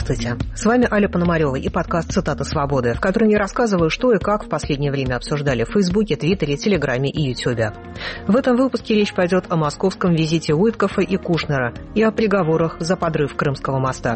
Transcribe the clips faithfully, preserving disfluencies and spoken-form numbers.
Здравствуйте, с вами Аля Пономарева и подкаст «Цитаты свободы», в котором я рассказываю, что и как в последнее время обсуждали в Фейсбуке, Твиттере, Телеграме и Ютьюбе. В этом выпуске речь пойдет о московском визите Уиткофа и Кушнера и о приговорах за подрыв Крымского моста.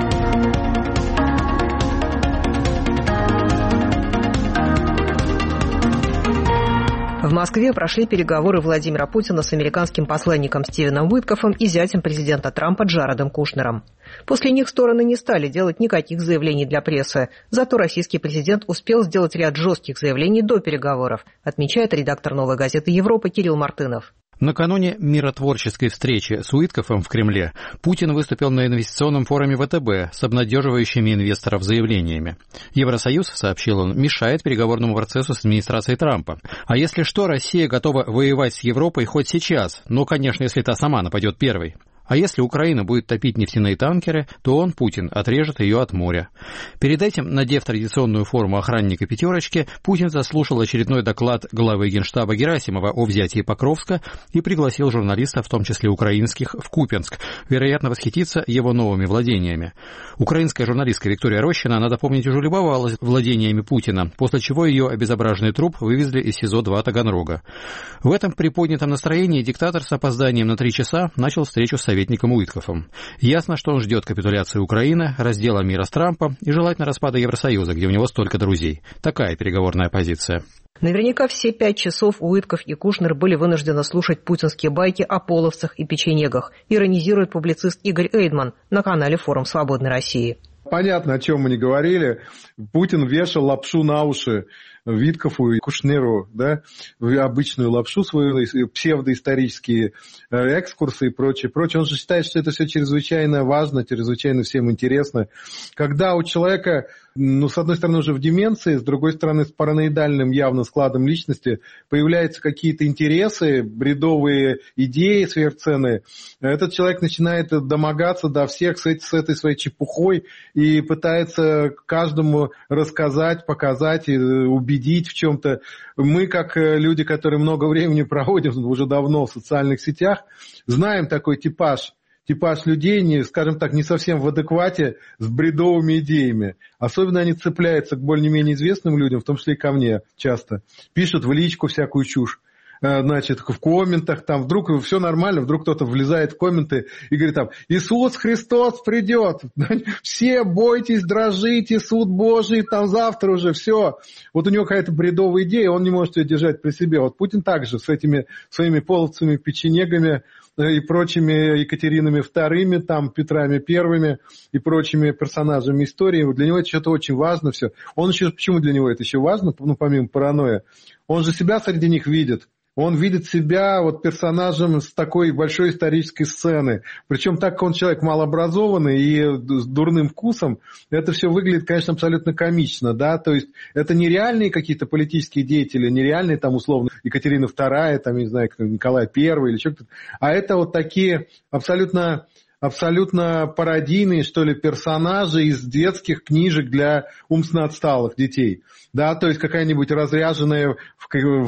В Москве прошли переговоры Владимира Путина с американским посланником Стивеном Уиткофом и зятем президента Трампа Джаредом Кушнером. После них стороны не стали делать никаких заявлений для прессы, зато российский президент успел сделать ряд жестких заявлений до переговоров, отмечает редактор «Новой газеты Европы» Кирилл Мартынов. Накануне миротворческой встречи с Уиткофом в Кремле Путин выступил на инвестиционном форуме вэ тэ бэ с обнадеживающими инвесторов заявлениями. Евросоюз, сообщил он, мешает переговорному процессу с администрацией Трампа. А если что, Россия готова воевать с Европой хоть сейчас, но, конечно, если та сама нападет первой. А если Украина будет топить нефтяные танкеры, то он, Путин, отрежет ее от моря. Перед этим, надев традиционную форму охранника «пятерочки», Путин заслушал очередной доклад главы Генштаба Герасимова о взятии Покровска и пригласил журналистов, в том числе украинских, в Купянск, вероятно, восхититься его новыми владениями. Украинская журналистка Виктория Рощина, надо помнить, уже любовалась владениями Путина, после чего ее обезображенный труп вывезли из СИЗО-два Таганрога. В этом приподнятом настроении диктатор с опозданием на три часа начал встречу с советником советником Уиткофом. Ясно, что он ждет капитуляции Украины, раздела мира с Трампом и желательно распада Евросоюза, где у него столько друзей. Такая переговорная позиция. Наверняка все пять часов Уиткоф и Кушнер были вынуждены слушать путинские байки о половцах и печенегах, иронизирует публицист Игорь Эйдман на канале «Форум Свободной России». Понятно, о чем мы не говорили. Путин вешал лапшу на уши Уиткофу и Кушнеру, да, обычную лапшу свою, псевдоисторические экскурсы и прочее, прочее. Он же считает, что это все чрезвычайно важно, чрезвычайно всем интересно. Когда у человека, ну, с одной стороны, уже в деменции, с другой стороны, с параноидальным явно складом личности появляются какие-то интересы, бредовые идеи сверхценные, этот человек начинает домогаться до всех с этой своей чепухой и пытается каждому рассказать, показать и убедить в чем-то. Мы, как люди, которые много времени проводим уже давно в социальных сетях, знаем такой типаж, типаж людей, не, скажем так, не совсем в адеквате, с бредовыми идеями. Особенно они цепляются к более-менее известным людям, в том числе и ко мне часто. Пишут в личку всякую чушь. Значит, в комментах, там вдруг все нормально, вдруг кто-то влезает в комменты и говорит там: Иисус Христос придет, все бойтесь, дрожите, суд Божий, там завтра уже, все. Вот у него какая-то бредовая идея, он не может ее держать при себе. Вот Путин также с этими своими половцами, печенегами и прочими Екатеринами вторыми, там, Петрами первыми и прочими персонажами истории. Для него это что-то очень важно все. Он еще, почему для него это еще важно, ну, помимо паранойи? Он же себя среди них видит. Он видит себя вот персонажем с такой большой исторической сцены. Причем так как он человек малообразованный и с дурным вкусом, это все выглядит, конечно, абсолютно комично, да, то есть это не реальные какие-то политические деятели, не реальные там условно Екатерина вторая, там, не знаю, Николай первый или что-то, а это вот такие абсолютно... абсолютно пародийные, что ли, персонажи из детских книжек для умственно отсталых детей. Да, то есть какая-нибудь разряженная в,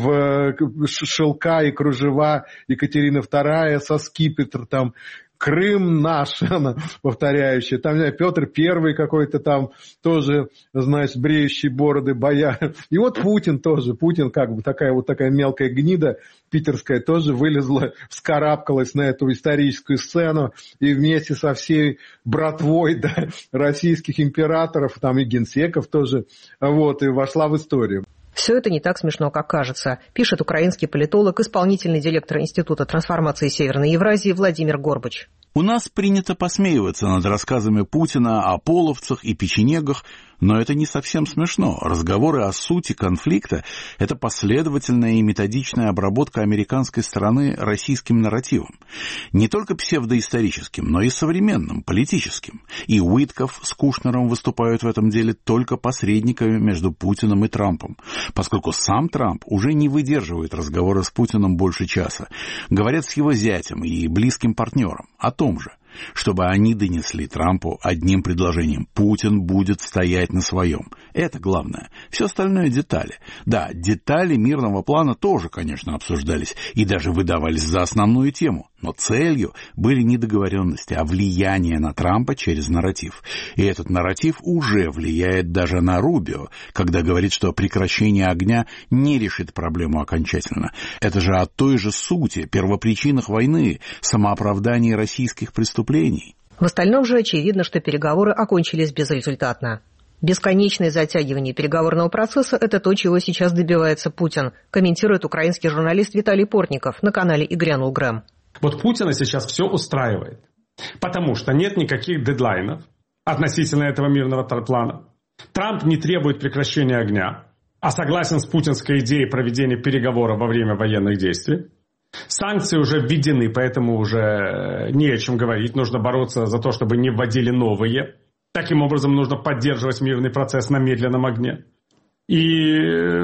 в шелка и кружева Екатерина вторая со скипетр там, Крым наш, она повторяющая, там, не знаю, Петр Первый какой-то там, тоже, значит, бреющий бороды бояр. И вот Путин тоже, Путин как бы такая вот такая мелкая гнида питерская тоже вылезла, вскарабкалась на эту историческую сцену и вместе со всей братвой, да, российских императоров, там и генсеков тоже, вот, и вошла в историю. Все это не так смешно, как кажется, пишет украинский политолог, исполнительный директор Института трансформации Северной Евразии Владимир Горбач. У нас принято посмеиваться над рассказами Путина о половцах и печенегах, но это не совсем смешно. Разговоры о сути конфликта – это последовательная и методичная обработка американской стороны российским нарративом. Не только псевдоисторическим, но и современным, политическим. И Уиткоф с Кушнером выступают в этом деле только посредниками между Путиным и Трампом, поскольку сам Трамп уже не выдерживает разговора с Путиным больше часа. Говорят с его зятем и близким партнером о том же, чтобы они донесли Трампу одним предложением: Путин будет стоять на своем. Это главное. Все остальное детали. Да, детали мирного плана тоже, конечно, обсуждались и даже выдавались за основную тему. Но целью были не договоренности, а влияние на Трампа через нарратив. И этот нарратив уже влияет даже на Рубио, когда говорит, что прекращение огня не решит проблему окончательно. Это же от той же сути, первопричинах войны, самооправдании российских преступлений. В остальном же очевидно, что переговоры окончились безрезультатно. Бесконечное затягивание переговорного процесса – это то, чего сейчас добивается Путин, комментирует украинский журналист Виталий Портников на канале «И грянул Грэм». Вот Путина сейчас все устраивает, потому что нет никаких дедлайнов относительно этого мирного плана. Трамп не требует прекращения огня, а согласен с путинской идеей проведения переговоров во время военных действий. Санкции уже введены, поэтому уже не о чем говорить. Нужно бороться за то, чтобы не вводили новые. Таким образом, нужно поддерживать мирный процесс на медленном огне. И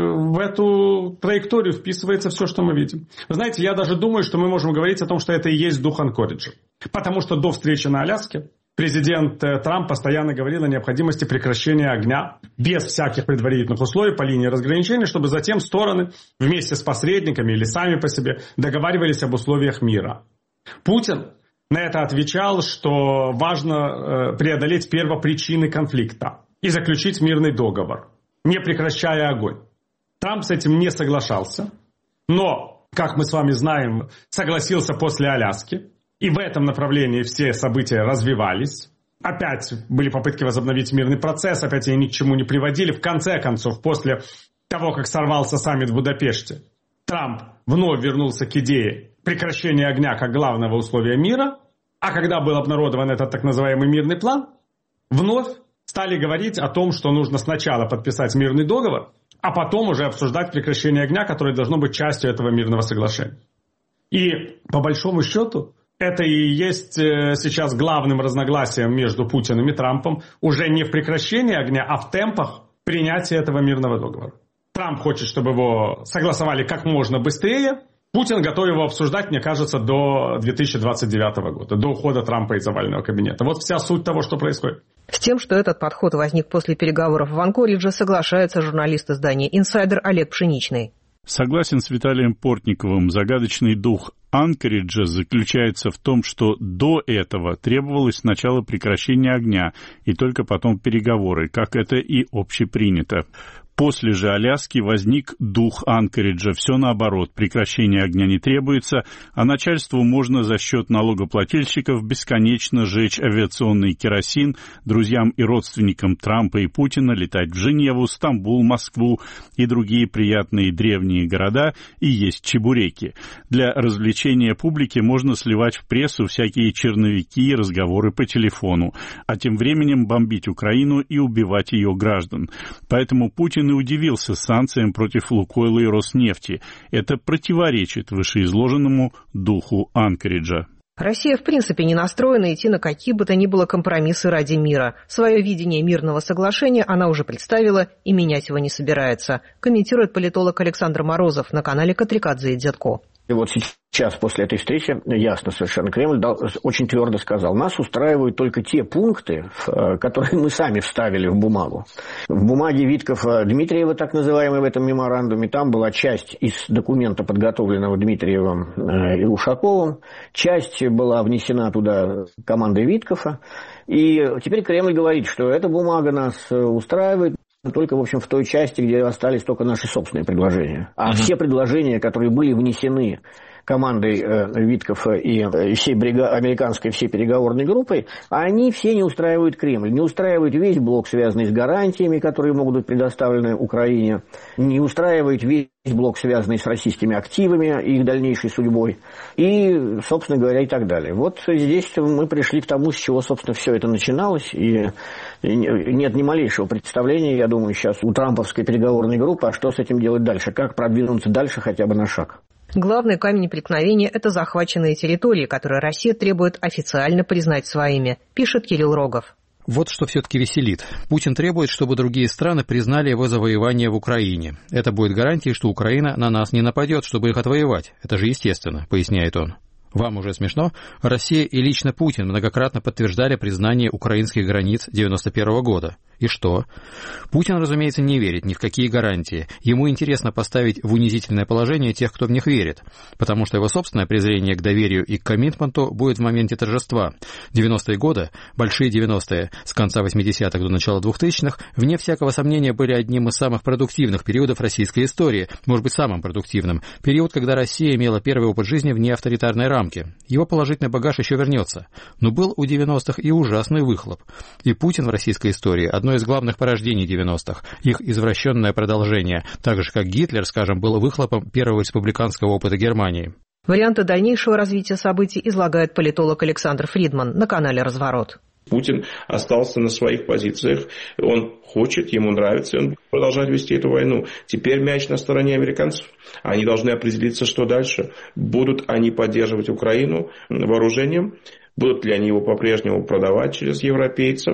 в эту траекторию вписывается все, что мы видим. Вы знаете, я даже думаю, что мы можем говорить о том, что это и есть дух Анкориджа. Потому что до встречи на Аляске президент Трамп постоянно говорил о необходимости прекращения огня без всяких предварительных условий по линии разграничения, чтобы затем стороны вместе с посредниками или сами по себе договаривались об условиях мира. Путин на это отвечал, что важно преодолеть первопричины конфликта и заключить мирный договор, не прекращая огонь. Трамп с этим не соглашался, но, как мы с вами знаем, согласился после Аляски. И в этом направлении все события развивались. Опять были попытки возобновить мирный процесс, опять они ни к чему не приводили. В конце концов, после того, как сорвался саммит в Будапеште, Трамп вновь вернулся к идее прекращения огня как главного условия мира. А когда был обнародован этот так называемый мирный план, вновь стали говорить о том, что нужно сначала подписать мирный договор, а потом уже обсуждать прекращение огня, которое должно быть частью этого мирного соглашения. И по большому счету это и есть сейчас главным разногласием между Путиным и Трампом уже не в прекращении огня, а в темпах принятия этого мирного договора. Трамп хочет, чтобы его согласовали как можно быстрее. Путин готов его обсуждать, мне кажется, до две тысячи двадцать девятого года, до ухода Трампа из овального кабинета. Вот вся суть того, что происходит. С тем, что этот подход возник после переговоров в Анкоридже, соглашается журналист издания «Инсайдер» Олег Пшеничный. Согласен с Виталием Портниковым, загадочный дух Анкориджа заключается в том, что до этого требовалось сначала прекращение огня и только потом переговоры, как это и общепринято. После же Аляски возник дух Анкориджа. Все наоборот, прекращение огня не требуется, а начальству можно за счет налогоплательщиков бесконечно жечь авиационный керосин, друзьям и родственникам Трампа и Путина летать в Женеву, Стамбул, Москву и другие приятные древние города и есть чебуреки. Для развлечения публики можно сливать в прессу всякие черновики и разговоры по телефону, а тем временем бомбить Украину и убивать ее граждан. Поэтому Путин и удивился санкциям против Лукойла и Роснефти. Это противоречит вышеизложенному духу Анкориджа. Россия в принципе не настроена идти на какие бы то ни было компромиссы ради мира. Свое видение мирного соглашения она уже представила и менять его не собирается, комментирует политолог Александр Морозов на канале Катрикадзе и Дзятко. И вот сейчас, после этой встречи, ясно совершенно, Кремль дал, очень твердо сказал, нас устраивают только те пункты, которые мы сами вставили в бумагу. В бумаге Виткова-Дмитриева, так называемой в этом меморандуме, там была часть из документа, подготовленного Дмитриевым и Ушаковым, часть была внесена туда командой Виткова, и теперь Кремль говорит, что эта бумага нас устраивает, только, в общем, в той части, где остались только наши собственные предложения. А uh-huh. все предложения, которые были внесены командой э, Виткова и э, всей брига... американской всей переговорной группой, они все не устраивают Кремль. Не устраивает весь блок, связанный с гарантиями, которые могут быть предоставлены Украине. Не устраивает весь блок, связанный с российскими активами и их дальнейшей судьбой. И, собственно говоря, и так далее. Вот здесь мы пришли к тому, с чего, собственно, все это начиналось. И нет ни малейшего представления, я думаю, сейчас у трамповской переговорной группы, а что с этим делать дальше, как продвинуться дальше хотя бы на шаг. Главный камень преткновения – это захваченные территории, которые Россия требует официально признать своими, пишет Кирилл Рогов. Вот что все-таки веселит. Путин требует, чтобы другие страны признали его завоевание в Украине. Это будет гарантией, что Украина на нас не нападет, чтобы их отвоевать. Это же естественно, поясняет он. Вам уже смешно? Россия и лично Путин многократно подтверждали признание украинских границ девяносто первого года. И что? Путин, разумеется, не верит ни в какие гарантии. Ему интересно поставить в унизительное положение тех, кто в них верит, потому что его собственное презрение к доверию и к коммитменту будет в моменте торжества. девяностые годы, большие девяностые, с конца восьмидесятых до начала двухтысячных, вне всякого сомнения были одним из самых продуктивных периодов российской истории, может быть, самым продуктивным. Период, когда Россия имела первый опыт жизни вне авторитарной рамки. Его положительный багаж еще вернется. Но был у девяностых и ужасный выхлоп. И Путин в российской истории – одно из главных порождений девяностых, их извращенное продолжение, так же, как Гитлер, скажем, был выхлопом первого республиканского опыта Германии. Варианты дальнейшего развития событий излагает политолог Александр Фридман на канале «Разворот». Путин остался на своих позициях, он хочет, ему нравится, и он будет продолжать вести эту войну. Теперь мяч на стороне американцев. Они должны определиться, что дальше. Будут они поддерживать Украину вооружением, будут ли они его по-прежнему продавать через европейцев,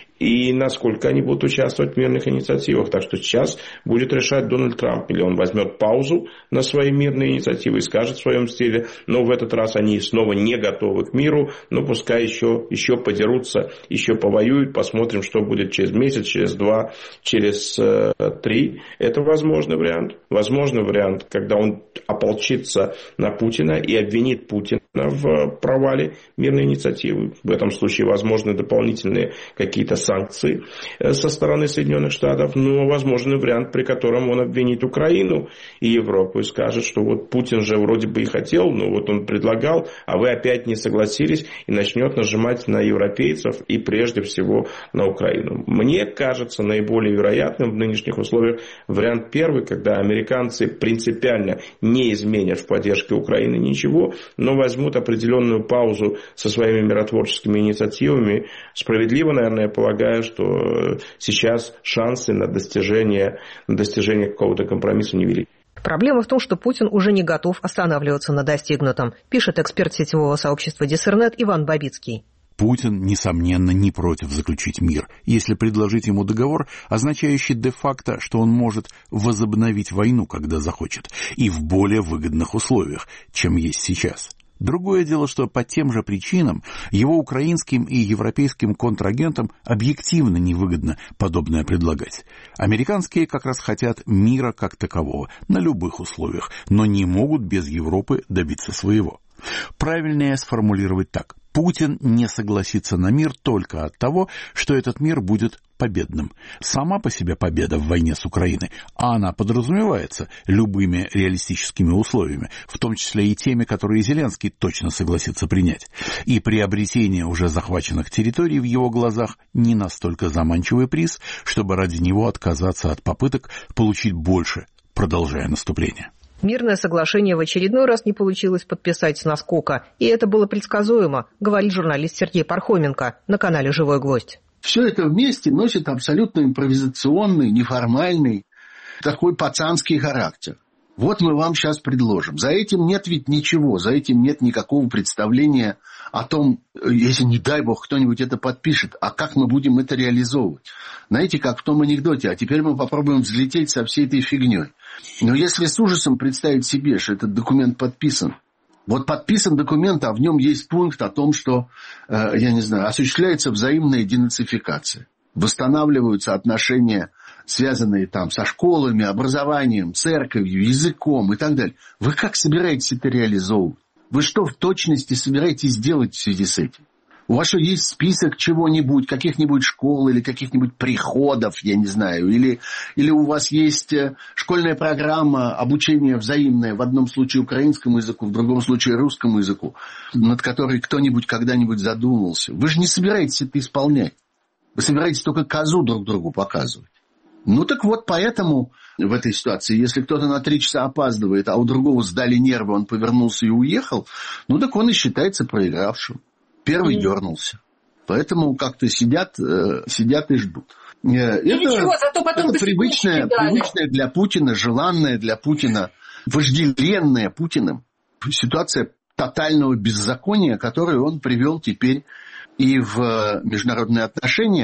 и насколько они будут участвовать в мирных инициативах. Так что сейчас будет решать Дональд Трамп. Или он возьмет паузу на свои мирные инициативы и скажет в своем стиле, но в этот раз они снова не готовы к миру, но пускай еще, еще подерутся, еще повоюют, посмотрим, что будет через месяц, через два, через э, три. Это возможный вариант. Возможный вариант, когда он ополчится на Путина и обвинит Путина в провале мирной инициативы. В этом случае возможны дополнительные какие-то санкции со стороны Соединенных Штатов, но возможный вариант, при котором он обвинит Украину и Европу и скажет, что вот Путин же вроде бы и хотел, но вот он предлагал, а вы опять не согласились, и начнет нажимать на европейцев и прежде всего на Украину. Мне кажется наиболее вероятным в нынешних условиях вариант первый, когда американцы принципиально не изменят в поддержке Украины ничего, но возьмут определенную паузу со своими миротворческими инициативами. Справедливо, наверное, я полагаю, что сейчас шансы на достижение, на достижение какого-то компромисса невелики. Проблема в том, что Путин уже не готов останавливаться на достигнутом, пишет эксперт сетевого сообщества Диссернет Иван Бабицкий. Путин, несомненно, не против заключить мир, если предложить ему договор, означающий де-факто, что он может возобновить войну, когда захочет, и в более выгодных условиях, чем есть сейчас. Другое дело, что по тем же причинам его украинским и европейским контрагентам объективно невыгодно подобное предлагать. Американские как раз хотят мира как такового, на любых условиях, но не могут без Европы добиться своего. Правильнее сформулировать так. Путин не согласится на мир только от того, что этот мир будет победным. Сама по себе победа в войне с Украиной, а она подразумевается любыми реалистическими условиями, в том числе и теми, которые Зеленский точно согласится принять. И приобретение уже захваченных территорий в его глазах не настолько заманчивый приз, чтобы ради него отказаться от попыток получить больше, продолжая наступление. Мирное соглашение в очередной раз не получилось подписать с наскока, и это было предсказуемо, говорит журналист Сергей Пархоменко на канале «Живой гвоздь». Все это вместе носит абсолютно импровизационный, неформальный, такой пацанский характер. Вот мы вам сейчас предложим. За этим нет ведь ничего, за этим нет никакого представления о том, если, не дай бог, кто-нибудь это подпишет, а как мы будем это реализовывать. Знаете, как в том анекдоте, а теперь мы попробуем взлететь со всей этой фигней. Но если с ужасом представить себе, что этот документ подписан, вот подписан документ, а в нем есть пункт о том, что, э, я не знаю, осуществляется взаимная денацификация. Восстанавливаются отношения, связанные там со школами, образованием, церковью, языком и так далее. Вы как собираетесь это реализовывать? Вы что в точности собираетесь делать в связи с этим? У вас что, есть список чего-нибудь, каких-нибудь школ или каких-нибудь приходов, я не знаю, или, или у вас есть школьная программа обучения взаимное, в одном случае украинскому языку, в другом случае русскому языку, над которой кто-нибудь когда-нибудь задумался. Вы же не собираетесь это исполнять. Вы собираетесь только козу друг другу показывать. Ну так вот, поэтому в этой ситуации, если кто-то на три часа опаздывает, а у другого сдали нервы, он повернулся и уехал, ну так он и считается проигравшим. Первый mm. дернулся. Поэтому как-то сидят, э, сидят и ждут. Э, это ничего, зато потом это привычное, привычное для Путина, желанное для Путина, вожделенное Путиным ситуация тотального беззакония, которую он привел теперь и в международные отношения,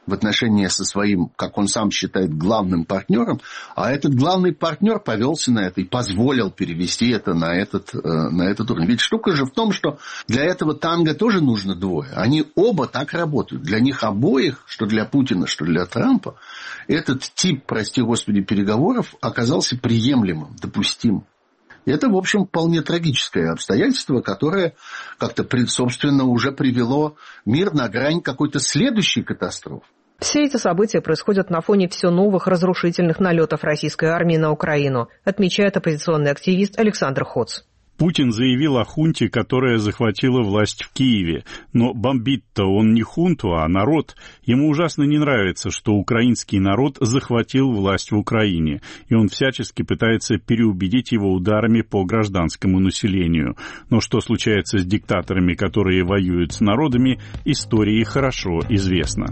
в отношении со своим, как он сам считает, главным партнером, а этот главный партнер повелся на это и позволил перевести это на этот, на этот уровень. Ведь штука же в том, что для этого танго тоже нужно двое. Они оба так работают. Для них обоих, что для Путина, что для Трампа, этот тип, прости господи, переговоров оказался приемлемым, допустимым. И это, в общем, вполне трагическое обстоятельство, которое как-то, собственно, уже привело мир на грань какой-то следующей катастрофы. Все эти события происходят на фоне все новых разрушительных налетов российской армии на Украину, отмечает оппозиционный активист Александр Хоц. Путин заявил о хунте, которая захватила власть в Киеве. Но бомбит-то он не хунту, а народ. Ему ужасно не нравится, что украинский народ захватил власть в Украине. И он всячески пытается переубедить его ударами по гражданскому населению. Но что случается с диктаторами, которые воюют с народами, истории хорошо известно.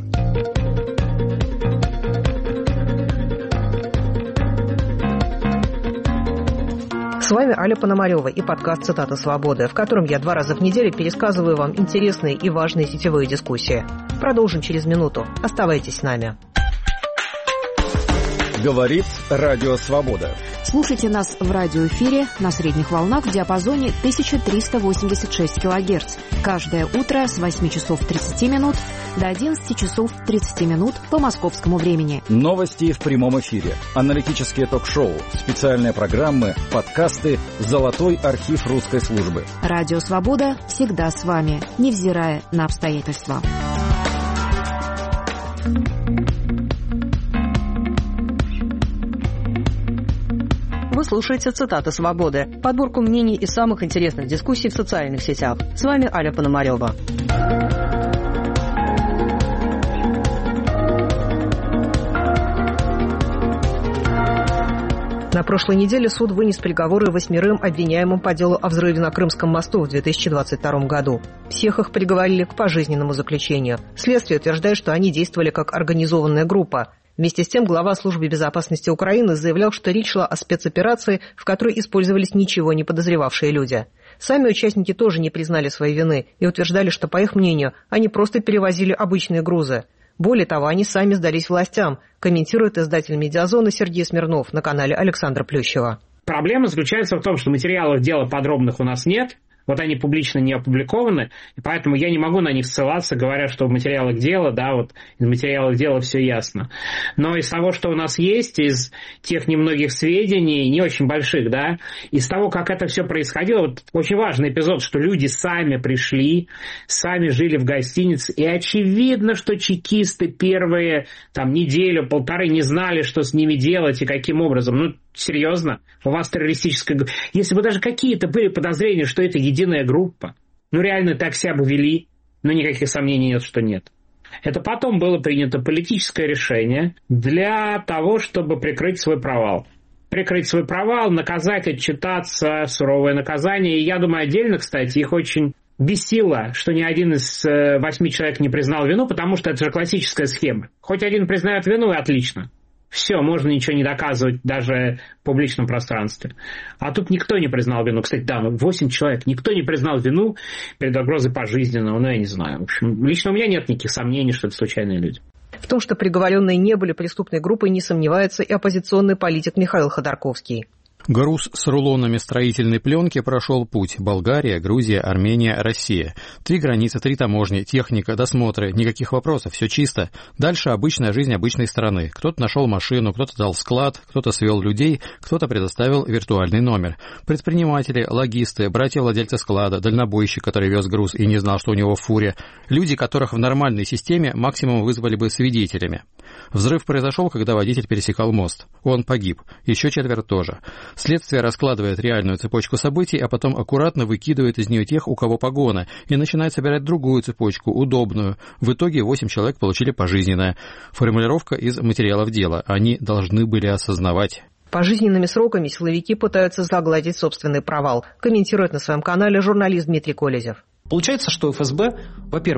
С вами Аля Пономарева и подкаст «Цитаты свободы», в котором я два раза в неделю пересказываю вам интересные и важные сетевые дискуссии. Продолжим через минуту. Оставайтесь с нами. Говорит Радио Свобода. Слушайте нас в радиоэфире на средних волнах в диапазоне тысяча триста восемьдесят шесть килогерц. Каждое утро с восьми часов тридцати минут до одиннадцати часов тридцати минут по московскому времени. Новости в прямом эфире, аналитические ток-шоу, специальные программы, подкасты, золотой архив русской службы. Радио Свобода всегда с вами, невзирая на обстоятельства. Вы слушаете «Цитаты свободы», подборку мнений и самых интересных дискуссий в социальных сетях. С вами Аля Пономарева. На прошлой неделе суд вынес приговоры восьмерым обвиняемым по делу о взрыве на Крымском мосту в две тысячи двадцать втором году. Всех их приговорили к пожизненному заключению. Следствие утверждает, что они действовали как организованная группа. Вместе с тем, глава Службы безопасности Украины заявлял, что речь шла о спецоперации, в которой использовались ничего не подозревавшие люди. Сами участники тоже не признали своей вины и утверждали, что, по их мнению, они просто перевозили обычные грузы. Более того, они сами сдались властям, комментирует издатель «Медиазоны» Сергей Смирнов на канале Александра Плющева. Проблема заключается в том, что материалов дела подробных у нас нет. Вот они публично не опубликованы, и поэтому я не могу на них ссылаться, говоря, что в материалах дела, да, вот из материалов дела все ясно. Но из того, что у нас есть, из тех немногих сведений, не очень больших, да, из того, как это все происходило, вот очень важный эпизод, что люди сами пришли, сами жили в гостинице, и очевидно, что чекисты первые там неделю, полторы не знали, что с ними делать и каким образом. Ну, серьезно? У вас террористическая группа? Если бы даже какие-то были подозрения, что это единая группа, ну реально так себя бы вели, но никаких сомнений нет, что нет. Это потом было принято политическое решение для того, чтобы прикрыть свой провал. Прикрыть свой провал, наказать, отчитаться, суровое наказание. И я думаю, отдельно, кстати, их очень бесило, что ни один из восьми человек не признал вину, потому что это же классическая схема. Хоть один признает вину, и отлично. Все, можно ничего не доказывать даже в публичном пространстве. А тут никто не признал вину. Кстати, да, восемь человек. Никто не признал вину перед угрозой пожизненного. Ну, я не знаю. В общем, лично у меня нет никаких сомнений, что это случайные люди. В том, что приговоренные не были преступной группой, не сомневается и оппозиционный политик Михаил Ходорковский. Груз с рулонами строительной пленки прошел путь. Болгария, Грузия, Армения, Россия. Три границы, три таможни, техника, досмотры. Никаких вопросов, все чисто. Дальше обычная жизнь обычной страны. Кто-то нашел машину, кто-то дал склад, кто-то свел людей, кто-то предоставил виртуальный номер. Предприниматели, логисты, братья-владельцы склада, дальнобойщик, который вез груз и не знал, что у него в фуре. Люди, которых в нормальной системе максимум вызвали бы свидетелями. Взрыв произошел, когда водитель пересекал мост. Он погиб. Еще четверо тоже. Следствие раскладывает реальную цепочку событий, а потом аккуратно выкидывает из нее тех, у кого погоны, и начинает собирать другую цепочку, удобную. В итоге восемь человек получили пожизненное. Формулировка из материалов дела. Они должны были осознавать. Пожизненными сроками силовики пытаются загладить собственный провал, комментирует на своем канале журналист Дмитрий Колезев. Получается, что эф эс бэ, во-первых,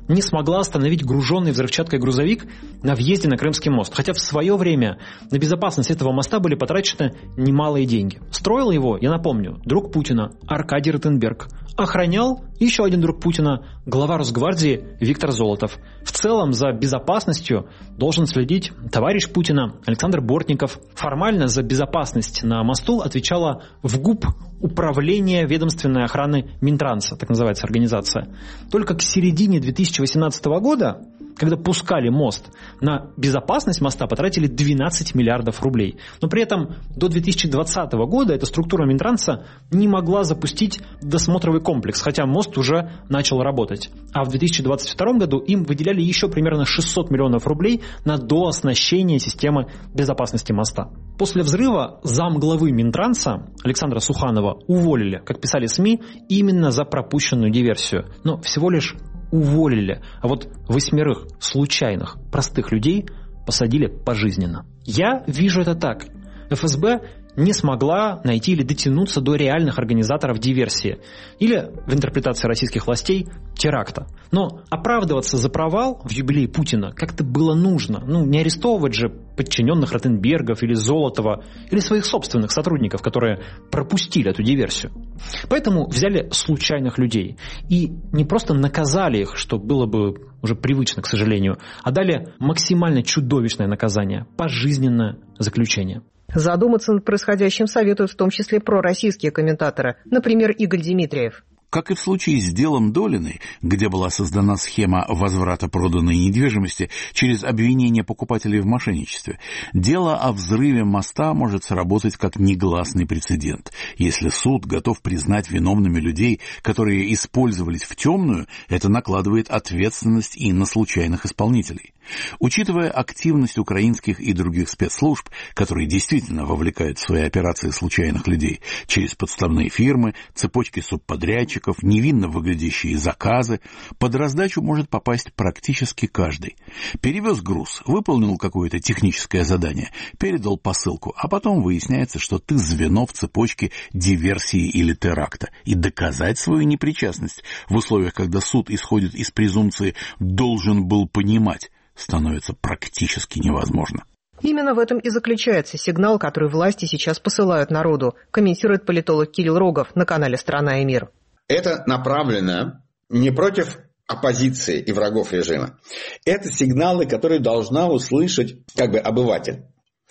не смогла остановить груженный взрывчаткой грузовик на въезде на Крымский мост. Хотя в свое время на безопасность этого моста были потрачены немалые деньги. Строил его, я напомню, друг Путина Аркадий Ротенберг. Охранял еще один друг Путина, глава Росгвардии Виктор Золотов. В целом за безопасностью должен следить товарищ Путина Александр Бортников. Формально за безопасность на мосту отвечала ВГУП Управление ведомственной охраны Минтранса, так называется организация. Только к середине две тысячи восемнадцатого года, когда пускали мост, на безопасность моста потратили двенадцать миллиардов рублей. Но при этом до две тысячи двадцатого года эта структура Минтранса не могла запустить досмотровый комплекс, хотя мост уже начал работать. А в две тысячи двадцать втором году им выделяли еще примерно шестьсот миллионов рублей на дооснащение системы безопасности моста. После взрыва замглавы Минтранса Александра Суханова уволили, как писали СМИ, именно за пропущенную диверсию. Но всего лишь уволили, а вот восьмерых случайных, простых людей посадили пожизненно. Я вижу это так. эф эс бэ не смогла найти или дотянуться до реальных организаторов диверсии или, в интерпретации российских властей, теракта. Но оправдываться за провал в юбилей Путина как-то было нужно. Ну, не арестовывать же подчиненных Ротенбергов или Золотова, или своих собственных сотрудников, которые пропустили эту диверсию. Поэтому взяли случайных людей и не просто наказали их, что было бы уже привычно, к сожалению, а дали максимально чудовищное наказание – пожизненное заключение. Задуматься над происходящим советуют в том числе пророссийские комментаторы, например, Игорь Дмитриев. Как и в случае с делом Долиной, где была создана схема возврата проданной недвижимости через обвинение покупателей в мошенничестве, дело о взрыве моста может сработать как негласный прецедент. Если суд готов признать виновными людей, которые использовались в темную, это накладывает ответственность и на случайных исполнителей. Учитывая активность украинских и других спецслужб, которые действительно вовлекают в свои операции случайных людей через подставные фирмы, цепочки субподрядчиков, невинно выглядящие заказы, под раздачу может попасть практически каждый. Перевез груз, выполнил какое-то техническое задание, передал посылку, а потом выясняется, что ты звено в цепочке диверсии или теракта. И доказать свою непричастность в условиях, когда суд исходит из презумпции «должен был понимать», становится практически невозможно. Именно в этом и заключается сигнал, который власти сейчас посылают народу, комментирует политолог Кирилл Рогов на канале «Страна и мир». Это направлено не против оппозиции и врагов режима. Это сигналы, которые должна услышать как бы обыватель.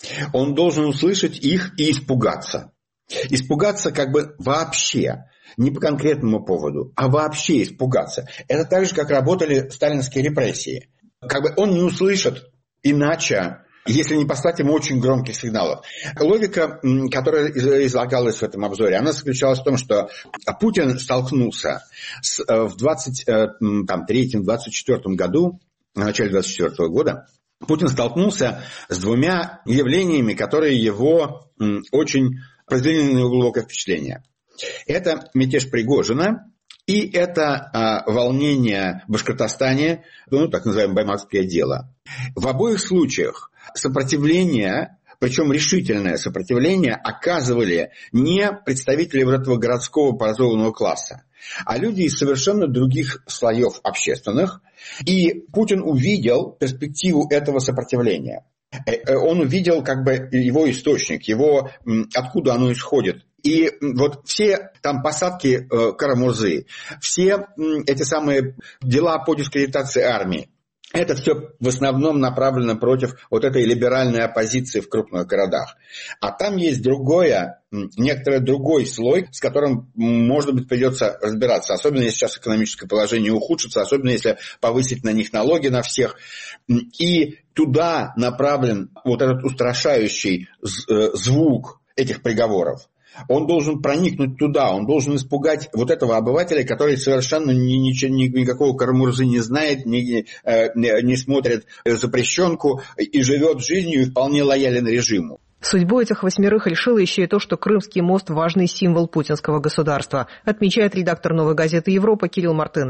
Он должен услышать их и испугаться. Испугаться как бы вообще. Не по конкретному поводу, а вообще испугаться. Это так же, как работали сталинские репрессии. Как бы он не услышит иначе, если не послать ему очень громких сигналов. Логика, которая излагалась в этом обзоре, она заключалась в том, что Путин столкнулся с, в двадцать третьем - двадцать четвёртом году, в начале двадцать четвёртого года, Путин столкнулся с двумя явлениями, которые его очень произвели на него глубокое впечатление. Это мятеж Пригожина. И это а, волнение в Башкортостане, ну, так называемое баймакское дело. В обоих случаях сопротивление, причем решительное сопротивление, оказывали не представители вот этого городского образованного класса, а люди из совершенно других слоев общественных. И Путин увидел перспективу этого сопротивления. Он увидел как бы его источник, его, откуда оно исходит. И вот все там посадки э, Карамурзы, все э, эти самые дела по дискредитации армии, это все в основном направлено против вот этой либеральной оппозиции в крупных городах. А там есть другое, некоторый другой слой, с которым, может быть, придется разбираться. Особенно если сейчас экономическое положение ухудшится, особенно если повысить на них налоги на всех. И туда направлен вот этот устрашающий звук этих приговоров. Он должен проникнуть туда, он должен испугать вот этого обывателя, который совершенно ни, ничего, ни, никакого Карамурзы не знает, не, не, не смотрит запрещенку и живет жизнью и вполне лоялен режиму. Судьбу этих восьмерых решило еще и то, что Крымский мост – важный символ путинского государства, отмечает редактор «Новой газеты Европа» Кирилл Мартынов.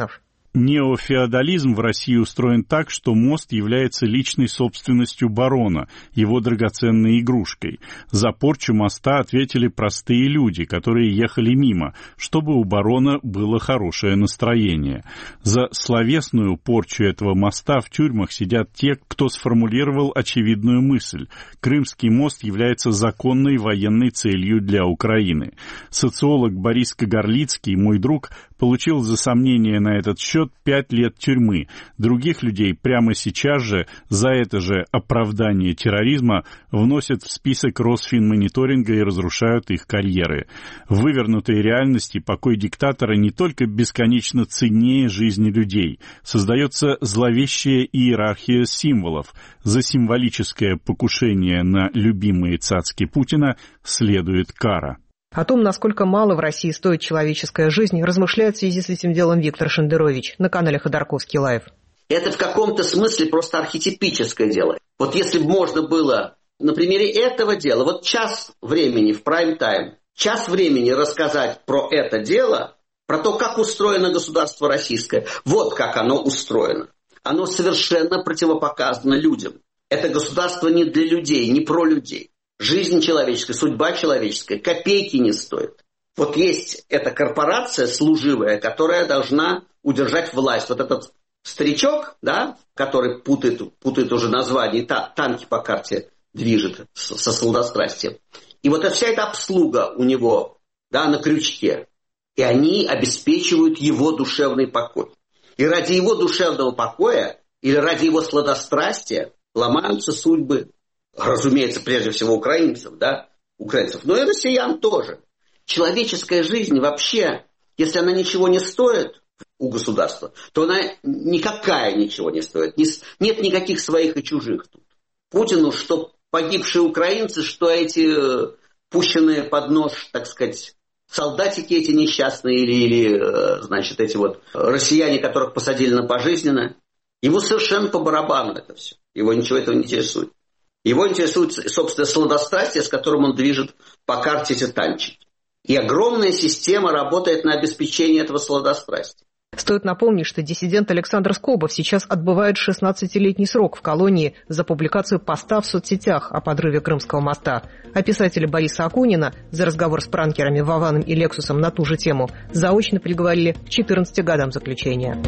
Неофеодализм в России устроен так, что мост является личной собственностью барона, его драгоценной игрушкой. За порчу моста ответили простые люди, которые ехали мимо, чтобы у барона было хорошее настроение. За словесную порчу этого моста в тюрьмах сидят те, кто сформулировал очевидную мысль. Крымский мост является законной военной целью для Украины. Социолог Борис Кагарлицкий, мой друг, получил за сомнение на этот счет пять лет тюрьмы. Других людей прямо сейчас же за это же оправдание терроризма вносят в список Росфинмониторинга и разрушают их карьеры. В вывернутой реальности покой диктатора не только бесконечно ценнее жизни людей. Создается зловещая иерархия символов. За символическое покушение на любимые цацки Путина следует кара. О том, насколько мало в России стоит человеческая жизнь, размышляет в связи с этим делом Виктор Шендерович на канале Ходорковский Лайв. Это в каком-то смысле просто архетипическое дело. Вот если бы можно было на примере этого дела, вот час времени в прайм-тайм, час времени рассказать про это дело, про то, как устроено государство российское, вот как оно устроено. Оно совершенно противопоказано людям. Это государство не для людей, не про людей. Жизнь человеческая, судьба человеческая копейки не стоит. Вот есть эта корпорация служивая, которая должна удержать власть. Вот этот старичок, да, который путает, путает уже название, та, танки по карте движет со сладострастием. И вот вся эта обслуга у него, да, на крючке. И они обеспечивают его душевный покой. И ради его душевного покоя или ради его сладострастия ломаются судьбы, разумеется, прежде всего украинцев, да, украинцев, но и россиян тоже. Человеческая жизнь вообще, если она ничего не стоит у государства, то она никакая ничего не стоит. Нет никаких своих и чужих тут. Путину, что погибшие украинцы, что эти пущенные под нож, так сказать, солдатики эти несчастные или, или значит, эти вот россияне, которых посадили на пожизненно, ему совершенно по барабану это все. Его ничего этого не интересует. Его интересует, собственно, сладострастие, с которым он движет по карте эти танчики. И огромная система работает на обеспечение этого сладострастия. Стоит напомнить, что диссидент Александр Скобов сейчас отбывает шестнадцатилетний срок в колонии за публикацию поста в соцсетях о подрыве Крымского моста. А писателя Бориса Акунина за разговор с пранкерами Вованом и Лексусом на ту же тему заочно приговорили к четырнадцати годам заключения.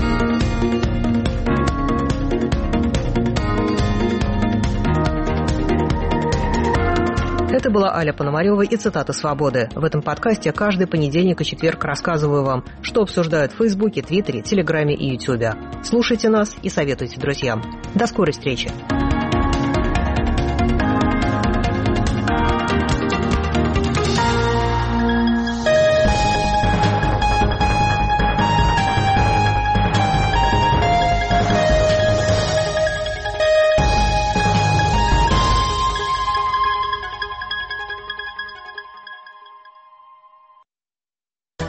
Это была Аля Пономарева и цитата «Свободы». В этом подкасте каждый понедельник и четверг рассказываю вам, что обсуждают в Фейсбуке, Твиттере, Телеграме и Ютубе. Слушайте нас и советуйте друзьям. До скорой встречи!